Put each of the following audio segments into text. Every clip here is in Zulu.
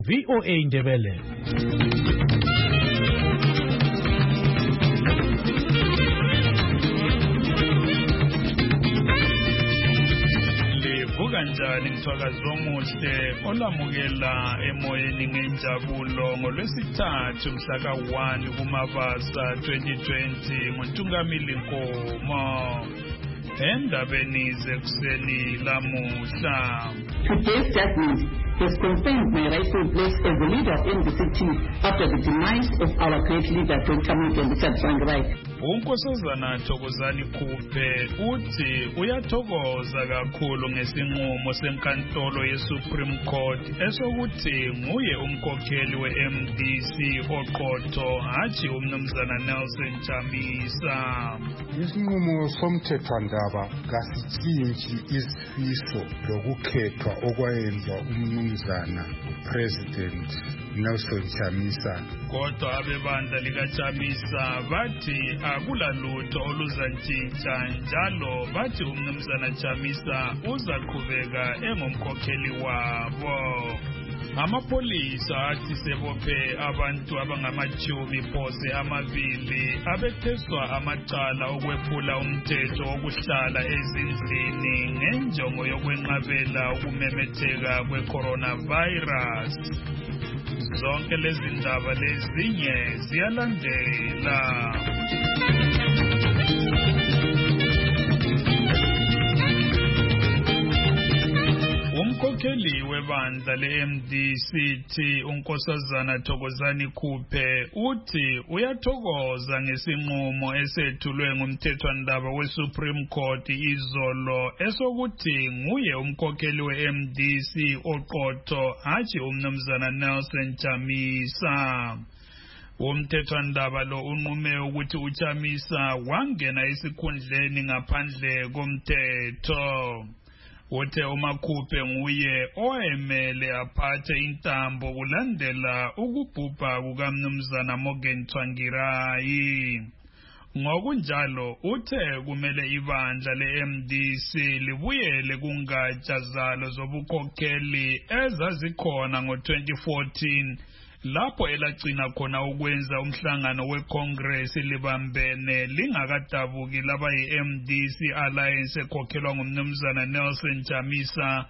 VOA Ndebele. Kanjani mthwakazi omuhle olamukela emoyeni ngenjabulo ngolwesithathu mhla ka-1 kuMabasa 2020 nguNtungamili Nkomo endabeni zekuseni lamuhla. Today's judgment has confirmed my rightful place as the leader of NDC after the demise of our great leader Dr. Richard Tsvangirai. Unkosazana Thokozani Khuphe uthi uyathokoza kakhulu ngesinqumo senkantolo ye-Supreme Court esokuthi nguye umkhokheli we-MDC oqotho hatshi umnumzana Nelson Chamisa. Isinqumo somthethwandaba kasitshintshi isifiso lokukhethwa okwayenza umnumzana President Nelson Chamisa. Kodwa abebandla likaChamisa bathi akulalutho oluzantshintsha njalo bathi umnumzana Chamisa uzaqhubeka engumkhokheli wabo. Amapolisa athi sebophe abantu abangama-2 abetheswa amacala okwephula umthetho wokuhlala ezindlini ngenjongo yokwenqabela ukumemetheka kwe-coronavirus. Zonke lezi ndaba lezinye ziyalandela. Umkhokheli webandla le-MDC unkosazana Thokozani Khuphe uthi uyathokoza ngesinqumo esethulwe ngumthethwandaba we-Supreme Court izolo esokuthi nguye umkhokheli we-MDC oqotho hatshi umnumzana Nelson Chamisa. Umthethwandaba lo unqume ukuthi uChamisa wangena esikhundleni ngaphandle komthetho. Uthe uMakhuphe nguye oyemele aphathe intambo kulandela ukubhubha kukamnumzana Morgan Tsvangirai. Ngokunjalo uthe kumele ibandla le-MDC libuyele kungatsha zalo zobukhokheli ezazikhona ngo-2014 lapho elagcina khona ukwenza umhlangano weCongress libambene lingakadabuki labayi-MDC Alliance ekhokhelwa ngumnumzana Nelson Chamisa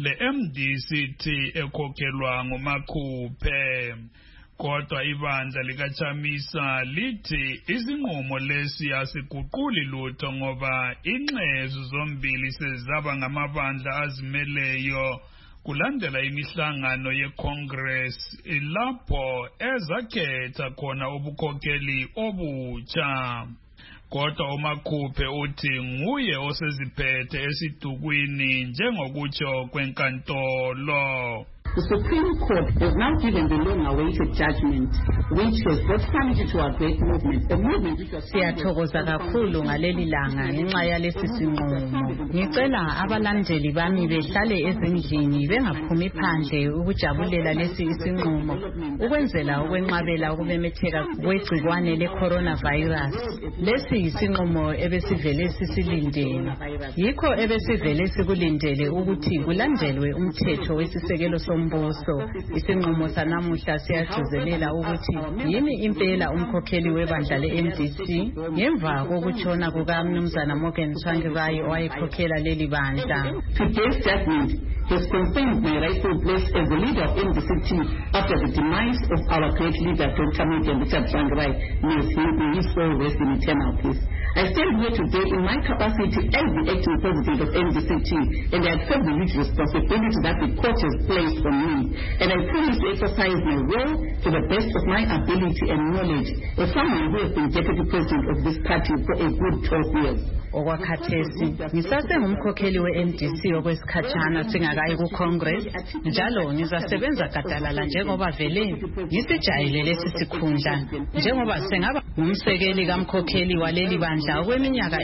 le-MDC ekhokhelwa nguMakhuphe. Kodwa ibandla likaChamisa lithi isinqumo lesi asiguquli lutho ngoba inxezu zombili sezaba ngamabandla azimeleyo kulandela imihlangano ye-Congress lapho ezakhetha khona ubukhokheli obutsha. Kodwa uMakhuphe uthi nguye oseziphethe esidukwini njengokutsho kwenkantolo. The Supreme Court has now given the long-awaited judgment, which has brought sanity to our great movement, a movement which was... Siyathokoza kakhulu ngaleli langa ngenxa yalesi sinqumo. Ngicela abalandeli bami behlale ezindlini bengaphumi phandle ukujabulela lesi isinqumo ukwenzela ukwenqabela ukumemetheka kwegcikwane le-coronavirus. Lesi isinqumo ebesivele sisilindele. Yikho ebesivele sikulindele ukuthi kulandelwe umthetho wesisekelo sombuso. Isinqumo sanamuhla siyagcizelela ukuthi yimi impela umkhokheli webandla le-MDC ngemva kokutshona kukamnumzana Morgan Tsvangirai owayekhokhela leli bandla. Today's judgment has confirmed my rightful place as the leader of NDC after the demise of our great leader Dr. Richard Tsvangirai. May his soul rest in eternal peace. I stand here today in my capacity as the acting president of NDC, and I accept the huge responsibility that the court has placed on me, and I promise to exercise my role to the best of my ability and knowledge as someone who has been deputy president of this party for a good 12 years. Okwakhathesi ngisasengumkhokheli we-MDC okwesikhatshana singakayi ku-Congress njalo ngizasebenza gadalala njengoba vele ngisijayele lesi sikhundla njengoba sengaba ngumsekeli kamkhokheli waleli bandla okweminyaka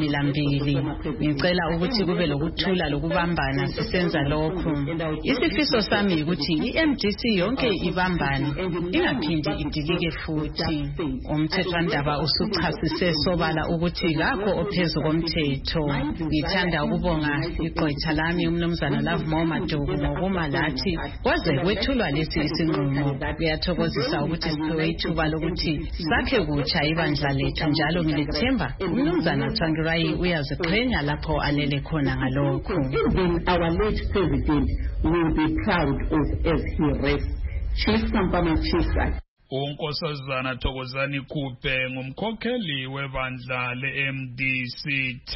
eli-12. Ngicela ukuthi kube lokuthula lokubambana sisenza lokhu. Isifiso sami ukuthi iMDC yonke ibambane ingaphindi idilike futhi. Umthethwandaba usuchasise sobala ukuthi kakho ophezu komthetho. Ngithanda ukubonga igqwetha lami umnumzana Lovemore Maduku ngokuma lathi kwaze kwethulwa lesi isinqumo. Kuyathokozisa ukuthi siphiwe ithuba lokuthi sakhe kutsha ibandla lethu njalo ngilethemba umnumzana Tsvangirai uyaziqhenya lapho alele khona ngalokho. Our late president will be proud of as he rests. Chief Sampama Chief. uNkosazana Thokozani Khuphe ngumkhokheli webandla le-MDCT.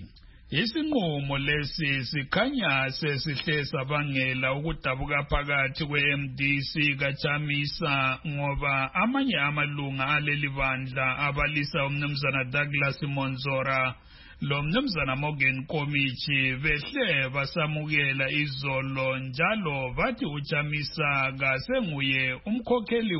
Isinqumo lesi sikhanya sesihle sabangela ukudabuka phakathi kwe-MDC kaChamisa ngoba amanye amalunga aleli bandla abalisa umnumzana Douglas Monzora lo mnumzana Morgan Komichi behle basamukela izolo njalo bathi uChamisa kasenguye umkhokheli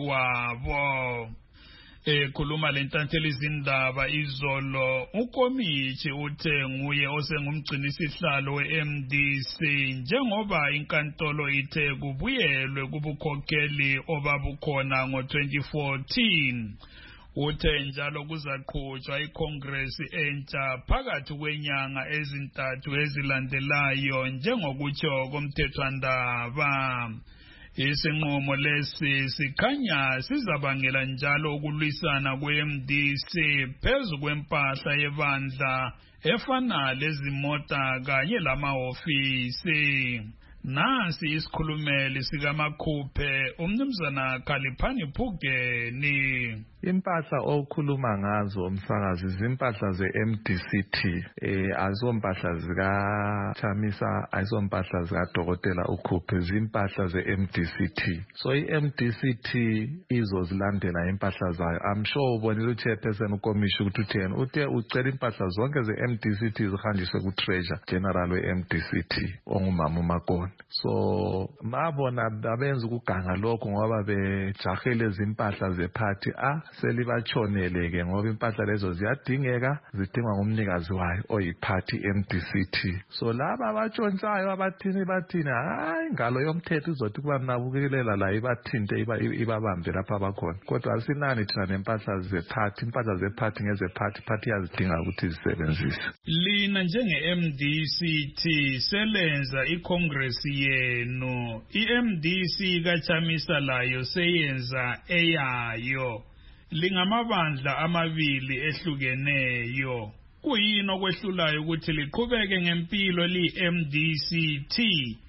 wabo. Ekhuluma lentatheli izindaba izolo uKomichi uthe nguye osengumgcinisihlalo weMDC njengoba inkantolo ithe kubuyelwe kubukhokheli obabukhona ngo-2014. Uthe njalo kuzaqhutshwa iCongress entsha phakathi kwenyanga ezintathu ezilandelayo njengokutsho komthethwandaba. Isinqumo lesi sikhanya sizabangela njalo ukulwisana kwe-MDC phezu kwempahla yebandla efana lezimota kanye lamahofisi. Nansi isikhulumeli sikaMakhuphe umnumzana Khaliphani Phugeni. Impahla okhuluma ngazo umsakazi izimpahla ze-MDCT azompahla zika Chamisa azompahla zika Dokotela uKhuphe izimpahla ze-MDCT. So i-MDCT izozilandela impahla zayo. I'm sure ubonile uchairperson uKomishi ukuthi uthe ucela impahla zonke ze-MDCT zihanjiswe ku-Treasurer General we-MDCT ongumama uMakona. So mabona abenza ukuganga lokho ngoba bejahele izimpahla zeparty selibachoneleke ngoba impahla lezo ziyadingeka zidingwa ngumnikazi wayo oyiparty MDCT. So laba abatshontshayo abathini hayi ngalo yomthetho izothi kuba nabukelela la ibathinte ibabambe lapha abakhona. Kodwa asinani thina nempahla zeparty, impahla zeparty ngezeparty party yazidinga ukuthi zisebenzise. Lina njenge-MDCT selenza iCongress yenu, iMDC kaChamisa layo seyenza eyayo. Lingamabandla amabili ehlukeneyo. Kuyini okwehlulayo ukuthi liqhubeke ngempilo li-MDCT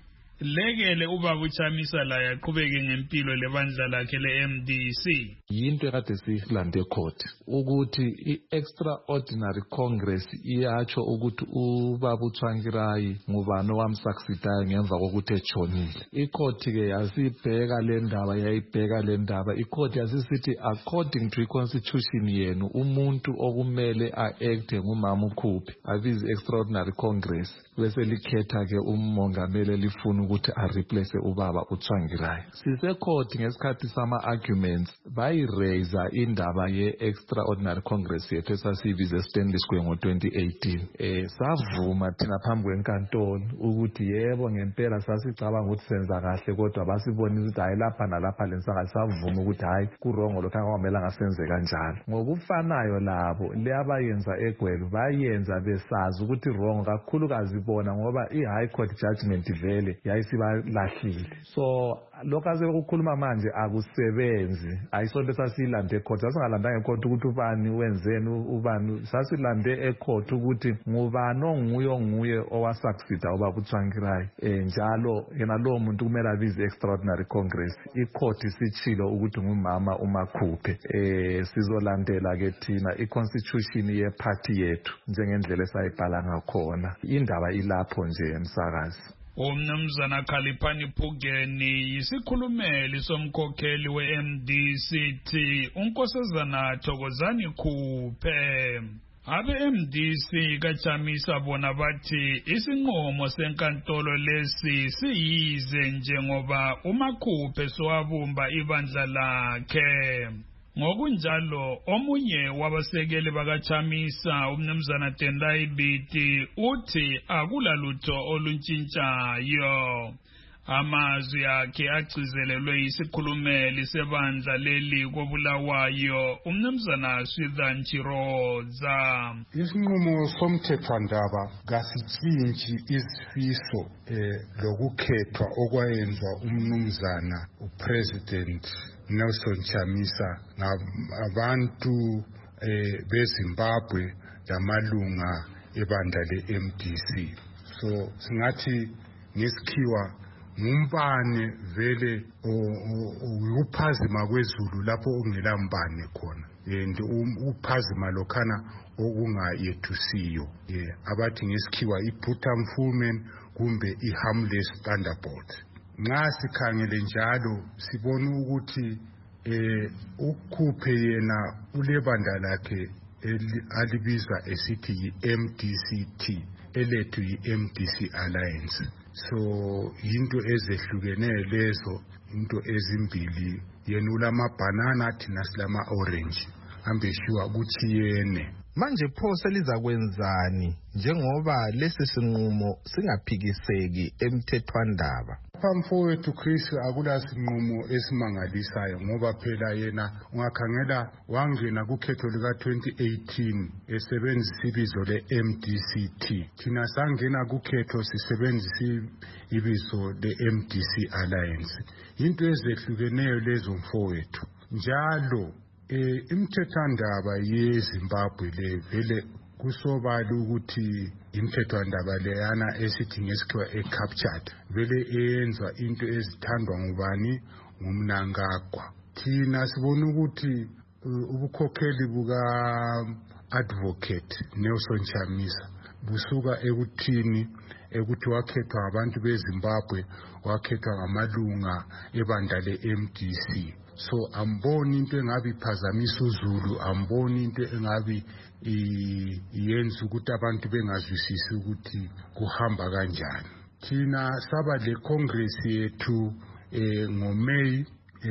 lekele ubaba uChamisa la yaqhubeke ngempilo lebandla lakhe le-MDC? Yinto ekade siyilande court ukuthi i-extraordinary congress iyatsho ukuthi ubaba uTsvangirai ngubani owamsucceedayo ngemva kokuthi etshonile. Icourt ke yasibheka le ndaba yayibheka le ndaba. Icourt yasisithi according to i-constitution yenu umuntu okumele a-act ngumama uKhuphe abizi extraordinary congress bese likhetha ke umongameli elifuna ukuthi a-replace ubaba uTsvangirai. Sise-court ngesikhathi sama-arguments bayiraise indaba ye-extraordinary congress yethu esasiyibiza Stanley Square ngo-2018. Savuma thina phambi kwenkantolo ukuthi yebo ngempela sasicabanga ukuthi senza kahle kodwa basibonisa ukuthi hayi lapha nalapha lensaka savuma ukuthi hayi kurongo lokho akwamela ngasenze kanjalo. Ngokufanayo labo leyabayenza eGwelu bayenza besazi ukuthi wrong kakhulukazi bona ngoba i-high court judgment vele yayisibalahlile. So lokho asekukhuluma manje akusebenzi. Ayisonto sasilande ecourt, sasingalandanga ecourt ukuthi ubani wenzeni ubani, sasilande ecourt ukuthi ngubani onguye owasucceeda ubaba uTsvangirai njalo yena lo muntu kumele abize extraordinary congress. Icourt isitshilo ukuthi ngumama uMakhuphe. Sizolandela ke thina i-constitution yeparty yethu njengendlela esayibhala ngakhona. Indaba ilapho nje emsakazi. Umnumzana Khaliphani Phugeni yisikhulumeli somkhokheli we-MDCT uNkosazana Thokozani Khuphe. Abe-MDC kaChamisa bona bathi isinqumo senkantolo lesi siyize njengoba uMakhuphe sowabumba ibandla lakhe. Ngokunjalo omunye wabasekeli bakaChamisa umnumzana Tendai Biti uthi akulalutho oluntshintshayo. Amazwi akhe agcizelelwe isikhulumeli sebandla leli koBulawayo umnumzana Swithan Chiroza. Isinqumo somthethwandaba kasitshintshi isifiso lokukhethwa okwayenzwa umnumzana uPresident Nelson Chamisa ngabantu beZimbabwe lamalunga ebandla leMDC. So singathi ngesikhiwa ngumbane vele ukuphazima kwezulu lapho okungela mbane khona and uphazima lokhana okungayethusiyo abathi ngesikhiwa i-Buddha Mfumen kumbe i-harmless thunderbolt. Nxa sikhangele njalo sibona ukuthi ukhuphe yena ulebandla lakhe alibiza esithi yi-MDCT elethu yi-MDC Alliance. So into ezehlukeneyo lezo into ezimbili yena ulamabanana thina silama orange ambeshiwa ukuthi yene. Manje pho selizakwenzani njengoba lesi sinqumo singaphikiseki emthethwandaba? Phamfowethu Chris akula sinqumo esimangalisayo ngoba phela yena ungakhangela wangena kukhetho lika-2018 esebenzisa ibizo le-MDCT. Thina sangena kukhetho sisebenzisa ibizo le-MDC Alliance. Into ezehlukeneyo lezo mfowethu. Njalo imthethwandaba yeZimbabwe le vele kusobala ukuthi imthethwandaba leyana esithi ngesikhiwa captured vele eyenza into ezithandwa ngubani ngumnangagwa. Thina sibona ukuthi ubukhokheli buka advocate Nelson Chamisa busuka ekuthini ukuthi wakhethwa abantu beZimbabwe wakhethwa ngamalunga ebandla leMDC. So amboni into engabi phazamisa uZulu, amboni into engabi yenza ukuthi abantu bengazwisisi ukuthi kuhamba kanjani. Thina saba le Congress yethu ngoMay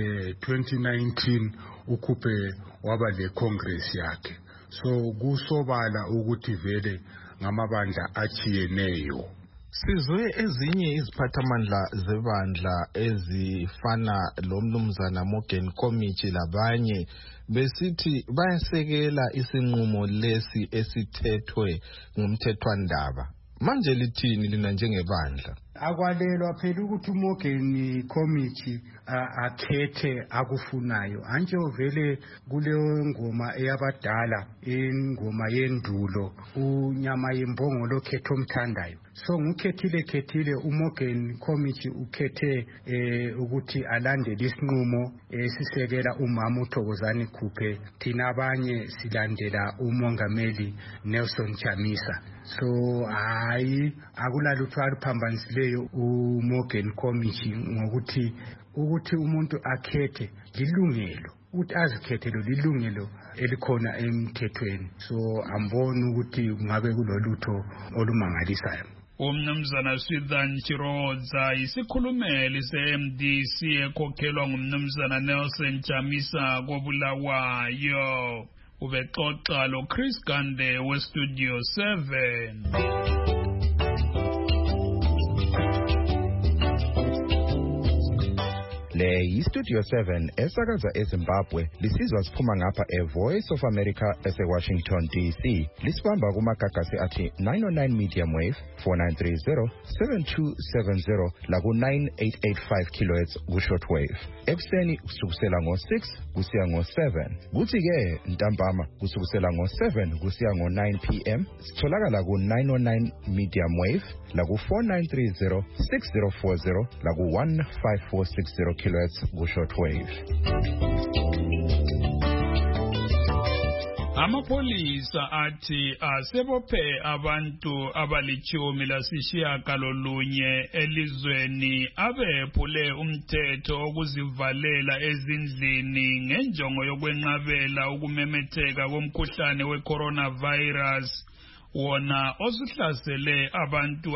2019 ukhuphe waba le Congress yakhe. So kusobala ukuthi vele ngamabandla achiyeneyo. Sizwe ezinye iziphathamandla zebandla ezifana lomnumzana Morgan Komichi labanye besithi bayasekela isinqumo lesi esithethwe ngumthethwandaba. Manje lithini lina njengebandla? Akwalelwa phela ukuthi uMorgan Komichi akhethe akufunayo. Anje vele kuleyo ngoma eyabadala ingoma yendulo unyama yembongolo khetho omthandayo. So ngukhethile uMorgan Komichi ukhethe ukuthi alandele isinqumo sisekela umama uThokozani Khuphe, thina abanye silandela umongameli Nelson Chamisa. So hayi akulalutho aluphambanisileyo uMorgan Komichi ngokuthi umuntu akhethe lilungelo ukuthi azikhethelo lilungelo elikhona emthethweni. So amboni ukuthi kungabe kulolutho olumangalisayo. Umnumzana Swithan Chiroza isikhulumeli se-MDC ekhokhelwa ngumnumzana Nelson Chamisa koBulawayo. Ubexoxa lo Chris Gande weStudio 7. Le yiStudio 7 esakaza eZimbabwe lisizwa siphuma ngapha eVoice of America eseWashington DC. Lisibamba kumagagasi athi 909 medium wave 4930 7270 laku 9885 kHz ku-short wave. Ekuseni kusukela ngo6 kusiya ngo7. Kuthi ke ntambama kusukela ngo7 kusiya ngo9 PM. Sitholakala ku 909 medium wave laku 4930 6040 laku 15460 kHz ku-short wave. Amapolisa athi asebophe abantu abali-18 elizweni abephule umthetho okuzivalela ezindlini ngenjongo yokwenqabela ukumemetheka komkhuhlane we-coronavirus wona osuhlasele abantu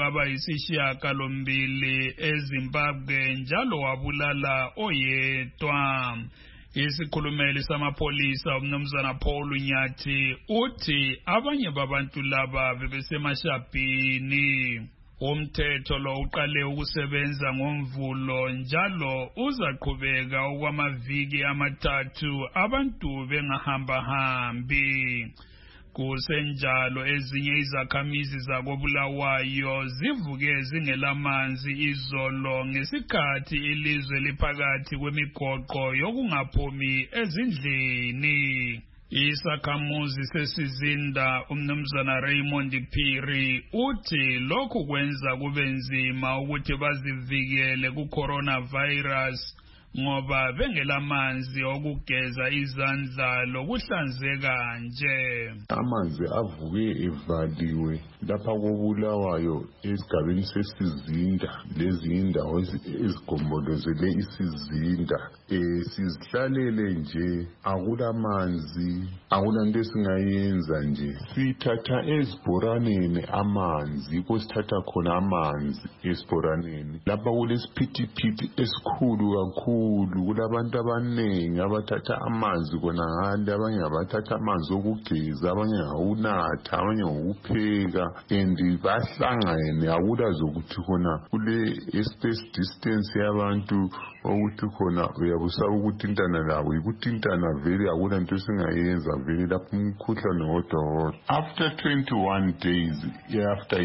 abayisishiyagalombili eZimbabwe njalo wabulala oyedwa. Isikhulumeli samapholisa umnumzana Paul Nyathi uthi abanye babantu laba bebesemashabhini. Umthetho lo uqale ukusebenza ngoMvulo njalo uzaqhubeka okwamaviki amathathu abantu bengahambahambi. Kusenjalo ezinye izakhamizi zakoBulawayo zivuke zingelamanzi izolo ngesikhathi ilizwe liphakathi kwemigoqo yokungaphumi ezindlini. Isakhamuzi sesizinda umnumzana Raymond Phiri uthi lokhu kwenza kube nzima ukuthi bazivikele ku-coronavirus ngoba bengelamanzi okugeza izandla lokuhlanzeka nje. Amanzi avuke evaliwe lapha koBulawayo esigabeni sesizinda lezi indawo ezigombolozele isizinda. Sizihlalele nje akulamanzi, akulanto esingayenza nje. Sithatha ezibhoraneni amanzi, yikho sithatha khona amanzi ezibhoraneni. Lapha kulesiphithiphithi esikhulu kakhulu. Kulabantu abanengi abathatha amanzi khona ngale, abanye abathatha amanzi okugeza, abanye ngawunatha, abanye ngokupheka, and bahlangene. Akulazokuthi khona kule space distance yabantu ukuthi khona uyabusaba ukuthintana labo. Yikuthintana vele akulanto esingayenza vele lapho umkhuhlane wodwa. After 21 days after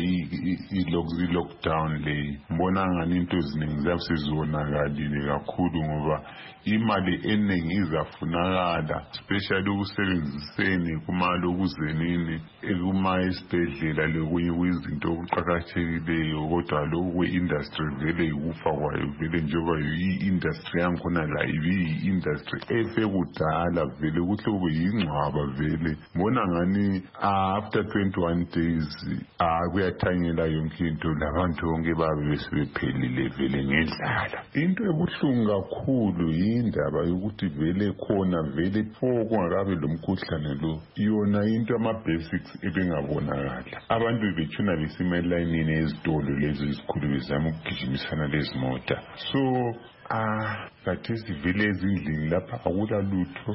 i-lockdown le, mbona ngani into eziningi zabe seziwonakalile kakhulu ngoba imali eningi izafunakala, especially ukusebenziseni kumalokuzeni kuma-esibhedlela lokunye kwizinto okuqakathekileyo. Kodwa lokhu kwe-industry vele yikufa kwayo vele, njengoba i-industry yankhona la ibi-industry efe kudala vele, kuhle kube yingcwaba vele. Mbona ngani after 21 days kuyathanyela yonke into, labantu bonke babe besebephelile vele ngendlala. Into ebuhlungu kakhulu yindaba yokuthi vele khona vele kungakabe lo mkhuhlane lo, yona into ama-basics ebengabonakala. Abantu betshona besima elayinini ezitolo lezi ezikhulu bezama ukugijimisana lezi mota. So khathesi vele ezindlini lapha akulalutho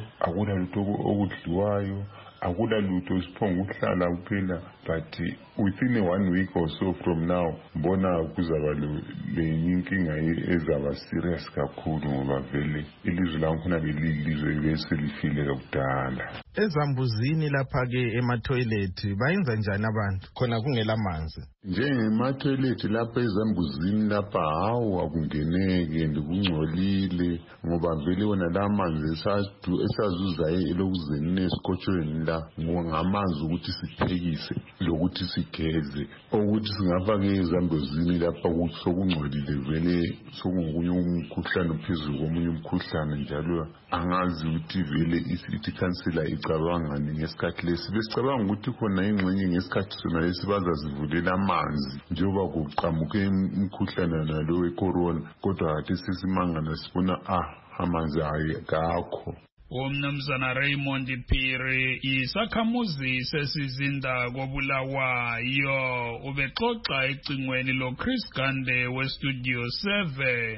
okudliwayo, akulalutho, siphonga ukuhlala kuphela. But within 1 week or so from now, mbona kuzaba lenye inkinga ezaba serious kakhulu ngoba vele ilizwe lankhona belilizwe beselifile kudala. Ezambuzini lapha-ke ema-toilet bayenza njani abantu khona kungela manzi? Njengema-toilet lapha ezambuzini lapha hawu akungeneke ndikungcolile ngoba vele wona la manzi esazuzayo elokuzeni esikotshweni la ngamanzi ukuthi siphekise lokuthi sigeze, ukuthi singafake ezambuzini lapha ukuthi sokungcolile vele, sokungokunye umkhuhlane phezulu komunye umkhuhlane. Njalo angazi ukuthi vele isithi ikhansela icabangani ngesikhathi lesi. Besicabanga ukuthi khona ingxenye ngesikhathi sona lesi bazazivulela amanzi njengoba kuqhamuke umkhuhlane nalo we-corona, kodwa khathi sesimangana sibona amanzi akakho. Umnumzana Raymond Phiri isakhamuzi sesizinda koBulawayo ubexoxa ecingweni lo Chris Gande weStudio 7.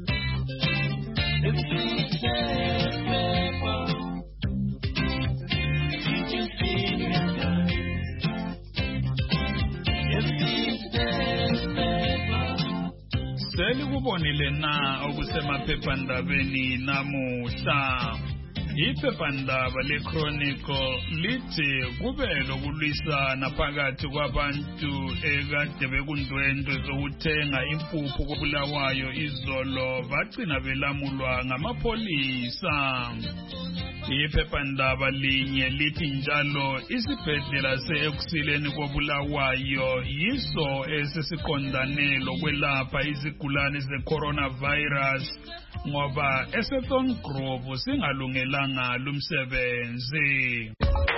Selikubonile na okusemaphephandabeni namuhla? Iphephandaba leChronicle lithi kube lokulwisana phakathi kwabantu ekade bekundwendwe zokuthenga impuphu koBulawayo izolo bagcina belamulwa ngamapholisa. Iphephandaba linye lithi njalo isibhedlela se-Ekuseni koBulawayo yiso esesiqondane lokwelapha izigulane ze-coronavirus ngoba eSethon Group singalungelanga lumsebenzi.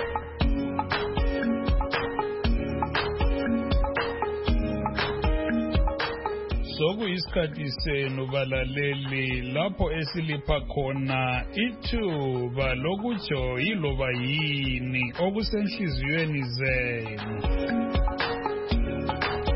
Sokuyisikhathi senu balaleli lapho esilipha khona ithuba lokutsho yiloba yini okusenhliziyweni zenu.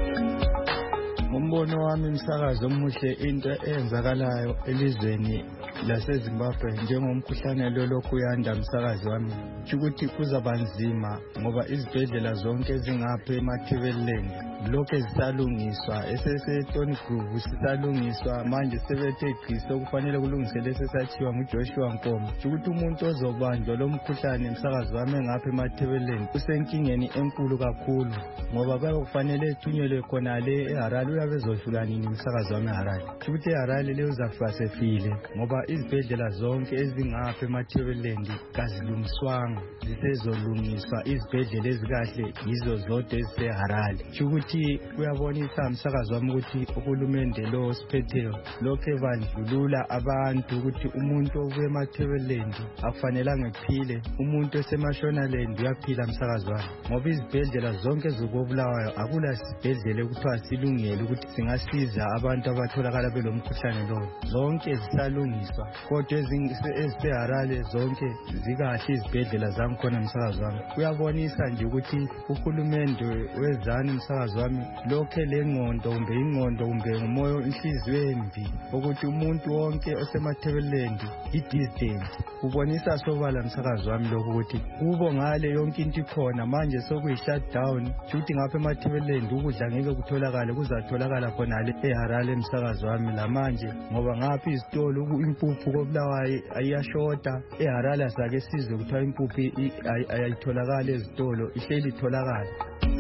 Umbono wami umsakazo omuhle into eyenzakalayo elizweni laseZimbabwe njengomkhuhlane lokhu uyanda umsakazi wami ukuthi kuzaba nzima ngoba izibhedlela zonke ezingapha eMatabeleland lokho zisalungiswa eseseTony Groove sisalungiswa manje sebethe gqiso okufanele kulungisele sesathiwa nguJoshua Nkomo ukuthi umuntu ozobanjwa lo mkhuhlane umsakazi wami ngapha eMatabeleland usenkingeni enkulu kakhulu ngoba kufanele ethunyelwe khona le eHarare uyabezohlula nini umsakazi wami eHarare ukuthi eHarare le uzafika sefile ngoba izibhedlela zonke ezingapha eMatabeleland kazilungiswanga zisezolungiswa izibhedlela ezikahle yizo zodwa eziseHarare ukuthi kuyabonisa umsakazi wami ukuthi uhulumende lo osiphetheyo lokho ebandlulula abantu ukuthi umuntu obuye eMatabeleland akufanelanga ephile umuntu eseMashonaland uyaphila umsakazi wami ngoba izibhedlela zonke zokobulawayo akula sibhedlela ekuthiwa silungele ukuthi singasiza abantu abatholakala belomkhuhlane lo zonke zisalungiswa kodwa eziseHarare zonke zikahle izibhedlela zangikhona umsakazi wami kuyabonisa nje ukuthi uhulumende wezani umsakazi wami lokho lengqondo kumbe ingqondo kumbe ngumoya inhliziyo embi ukuthi umuntu wonke osemaTabeleland i-distant kubonisa sobala umsakazi wami lokho ukuthi kubo ngale yonke into ikhona manje sokuyi-shutdown ukuthi ngapha eMatabeleland ukudla ngeke kutholakale kuzatholakala khonale eHarare umsakazi wami lamanje ngoba ngapha izitolo impuphu koBulawayo ayashota eHarare asake sizwe kuthiwa impuphu ayitholakala ezitolo ihleli itholakala.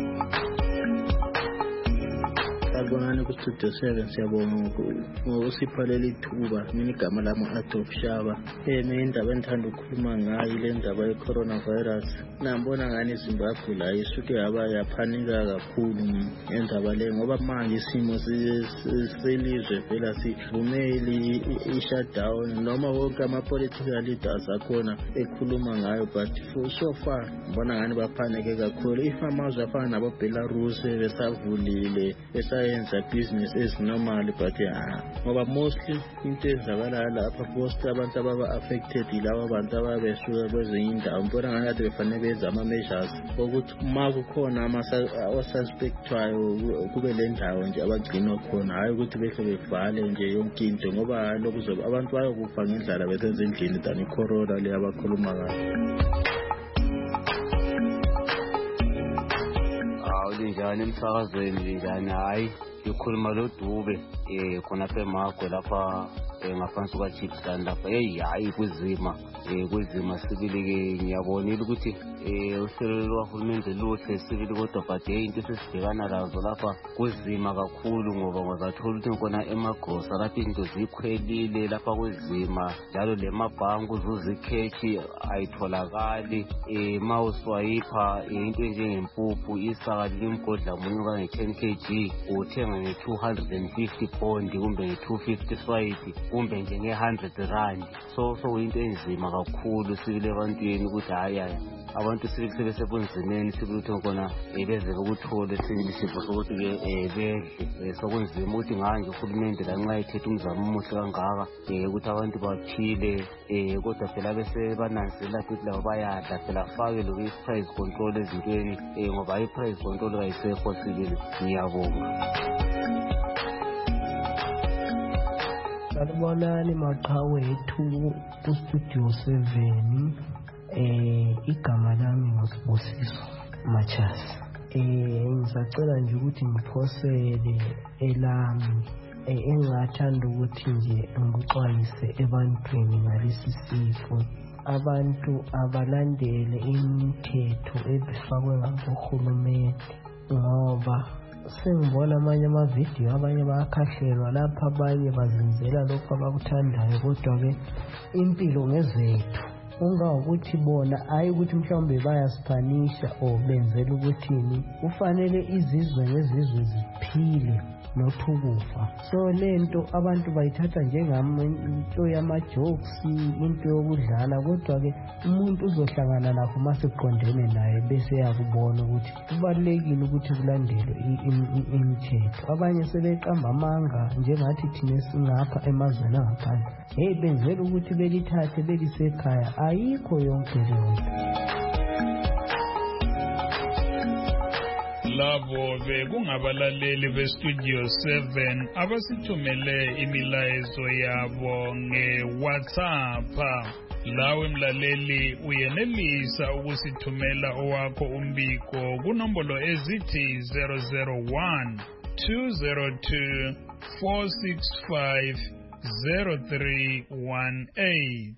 Sabonani ku Studio 7 siyabonga ngokusipha leli thuba mina igama lami Adolf Shaba mina indaba engithanda ukukhuluma ngayo le ndaba ye coronavirus nambona ngani Zimbabwe la isuke yaphanika kakhulu ngendaba le ngoba manje isimo selizwe phela sivumeli i-shutdown noma wonke ama-political leaders akhona ekhuluma ngayo but so far mbona ngani baphanike kakhulu if amazwe afana nabo-Belarus besavulile yenza business as normal but ngoba mostly into ezakala lapha post abantu ababa affected ilabo abantu ababesuka kwezinye indawo mbona ngathi befanele benza ama measures ukuthi uma kukhona abasuspectwayo kube le ndawo nje abagcinwa khona hayi ukuthi behle bevale nje yonke into ngoba lokho kuzoba abantu bayokufa ngendlela besenza endlini than icorona le abakhuluma ngayo. Linjani emsakazweni linjani hayi ukhuluma lo Dube khonapha eMagwe lapha ngaphansi kwa Chief Stand lapha hayi kuzima sibili ke ngiyabonile ukuthi uhlelo lwahulumende luhle sibili kodwa but into esibhekana lazo lapha kuzima kakhulu ngoba ngazathola ukuthi khona emagrosa lapha into zikhwelile lapha kuzima njalo lemabhanki uzuzikheshi ayitholakali mawuswayipha into njengempuphu isaka limgodla munye kange 10 kg uthenga nge250 pound kumbe nge255 kumbe nje nge100 rand so into enzima kakhulu sibile ebantwini ukuthi hayi abantu sibili sebesebunzimeni sibili ukuthi khona beze ukuthole sibili sifo sokuthi bedle sokunzima ukuthi nganje uhulumende la nxa ethethe umzamo omuhle kangaka ukuthi abantu baphile kodwa phela bese bananzela ukuthi labo bayadla phela fake lo price control ezintweni ngoba i-price control kayisekho sibili. Ngiyabonga. Salibonani maqhawethu ku Studio 7 igama lami nguSibusiso Machasi ngisacela nje ukuthi ngiphosele elami engathanda ukuthi nje ngikuxwayise ebantwini ngalesi sifo abantu abalandele imithetho ebifakwe ngabohulumende ngoba sengibona amanye amavidiyo abanye bayakhahlelwa lapha abanye bazinzela lokho abakuthandayo kodwa-ke impilo ngezethu ungawukuthi bona hayi ukuthi mhlawumbe bayasiphanisha or benzela ukuthini kufanele izizwe ngezizwe ziphile not ukufa so lento abantu bayithatha njengento yama-jokes into yokudlala kodwa-ke umuntu uzohlangana lakho masekuqondene naye bese yakubona ukuthi kubalulekile ukuthi kulandelwe imithetho abanye sebeqamba amanga njengathi thina singapha emazweni angaphandle benzela ukuthi belithathe belisekhaya ayikho yonke leyo. labo bekungabalaleli beStudio 7 abasithumele imilayezo yabo ngeWhatsApp. Lawe mlaleli uyenelisa ukusithumela owakho umbiko kunombolo ezithi 001 202 465 0318.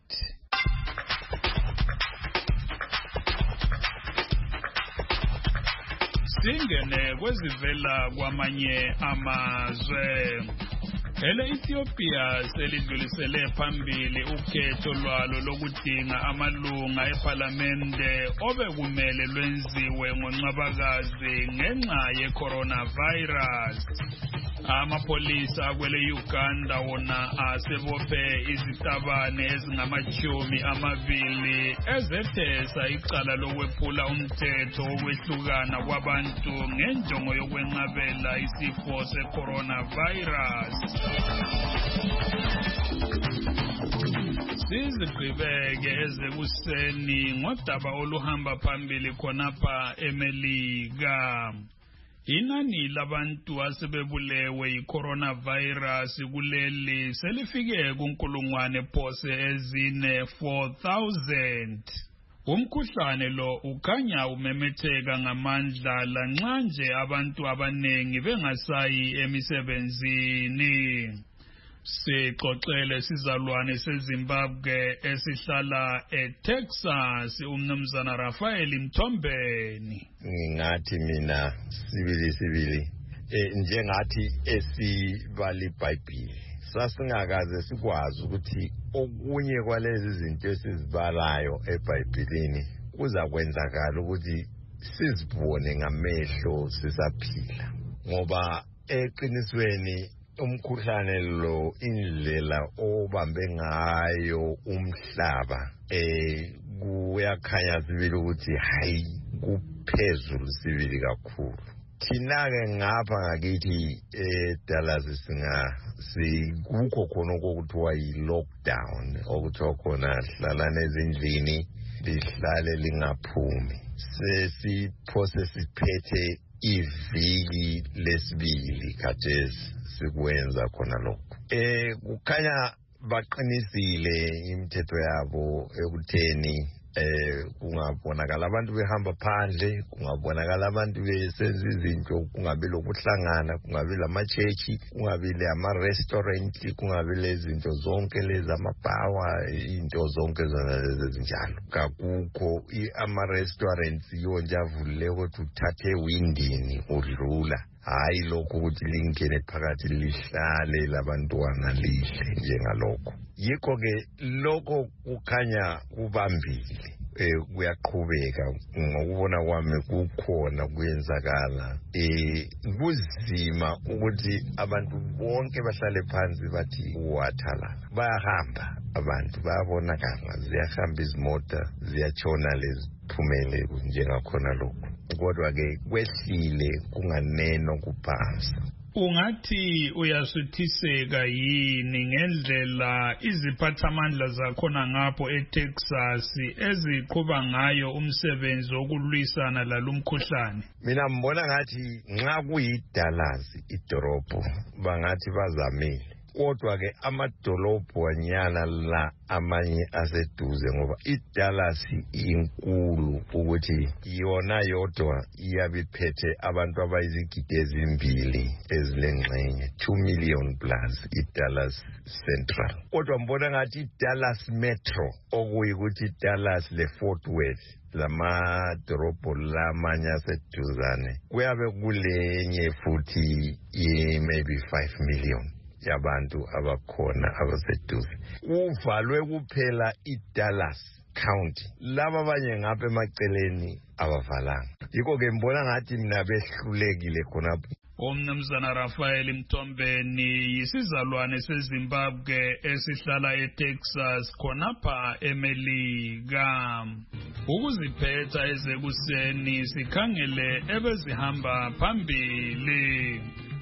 Singene kwezivela kwamanye amazwe. Ethiopia selidlulisele phambili ukhetho lwalo lokudinga amalunga eParlamente obekumele lwenziwe ngoNcwabakazi ngenxa yeCoronavirus. Amapolisa akwele Uganda wona asebophe izitabane ezingama-20 ezethesa icala lokwephula umthetho wokwehlukana kwabantu ngenjongo yokwenqabela isifo seCoronavirus. Sizigqibeke ezekuseni ngodaba oluhamba phambili khonapha eMelika. Inani labantu asebebulewe yiCoronavirus kuleli selifike kunkulungwane phose ezine 4,000. Umkhuhlane lo ukhanya umemetheka ngamandla lanxa nje abantu abanengi bengasayi emisebenzini. Sixoxele sizalwane seZimbabwe esihlala eTexas umnumzana Rafael Mthombeni. Ngathi mina sibili njengathi esibali iBhayibheli sasingakaze sikwazi ukuthi okunye kwalezi zinto esizibalayo eBhayibhelini kuzakwenzakala ukuthi sizibone ngamehlo sisaphila, ngoba eqinisweni umkhuhlane lo indlela obambe ngayo umhlaba kuyakhanya sibili ukuthi hayi kuphezulu sibili kakhulu. Thina-ke ngapha ngakithi Dallas kukho khona okuthiwa yi-lockdown, okuthiwa khona hlalani ezindlini lihlale lingaphumi. Sesiphose siphethe iviki lesibili khathesi sikwenza khona lokho. Kukhanya baqinisile imithetho yabo ekutheni kungabonakala abantu behamba phandle, kungabonakala abantu besenza izinto, kungabi lokuhlangana, kungabi lama-church, kungabi ama-restaurant, kungabi lezinto zonke lezi amabawa, into zonke zona lezi ezinjalo. Kakukho ama-restaurants yonke avulile ukuthi uthathe ewindini udlula, hayi lokho ukuthi lingene phakathi lihlale labantwana lihle njengalokho. Yikho-ke lokho kukhanya kubambile, kuyaqhubeka ngokubona kwami kukhona kuyenzakala. Kuzima ukuthi abantu bonke bahlale phansi bathi wathalala. Bayahamba abantu, bayabonakala, ziyahamba izimota, ziyatshona leziphumele njengakhona lokho. Kodwa-ke kwehlile kunganeno kuphasa. Ungathi uyasuthiseka yini ngendlela iziphathamandla zakhona ngapho eTexas eziqhuba ngayo umsebenzi wokulwisana lalumkhuhlane? Mina mbona ngathi nxa kuyiDallas idorobho bangathi bazamile, kodwa-ke amadolobho anyana la amanye aseduze, ngoba iDallas inkulu ukuthi yona yodwa iyabiphethe abantu abayizigidi ezimbili ezilengxenye, 2 million plus iDallas Central. Kodwa mbona ngathi iDallas Metro okuyikuthi iDallas leFort Worth lamadorobho lamanye aseduzane kuyabe kulenye futhi maybe 5 million yabantu abakhona abaseduze. Kuvalwe kuphela iDallas County, laba abanye ngapha emaceleni abavalanga. Yikho-ke mbona ngathi mina behlulekile khonapho. Umnumzana Rafael Mthombeni yisizalwane seZimbabwe esihlala eTexas khonapha eMelika. Ukuziphetha ezekuseni sikhangele ebezihamba phambili.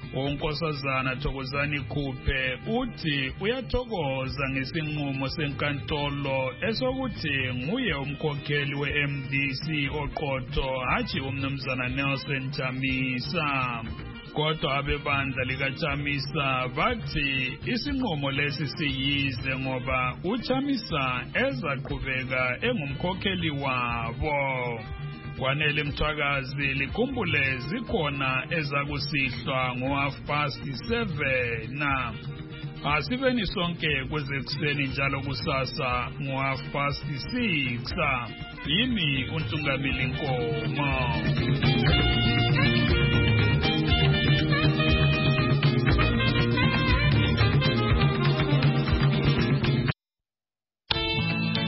uNkosazana Thokozani Khuphe uthi uyathokoza ngesinqumo senkantolo esokuthi nguye umkhokheli we-MDC oqotho hatshi umnumzana Nelson Chamisa. Kodwa abebandla likaChamisa bathi isinqumo lesi siyize ngoba uChamisa ezaqhubeka engumkhokheli wabo. Kwanele Mthwakazi likhumbule zikhona ezakusihlwa ngo7:30. Asibeni sonke kwezekuseni njalo kusasa ngo6:30. Yimi uNtungamili Nkomo.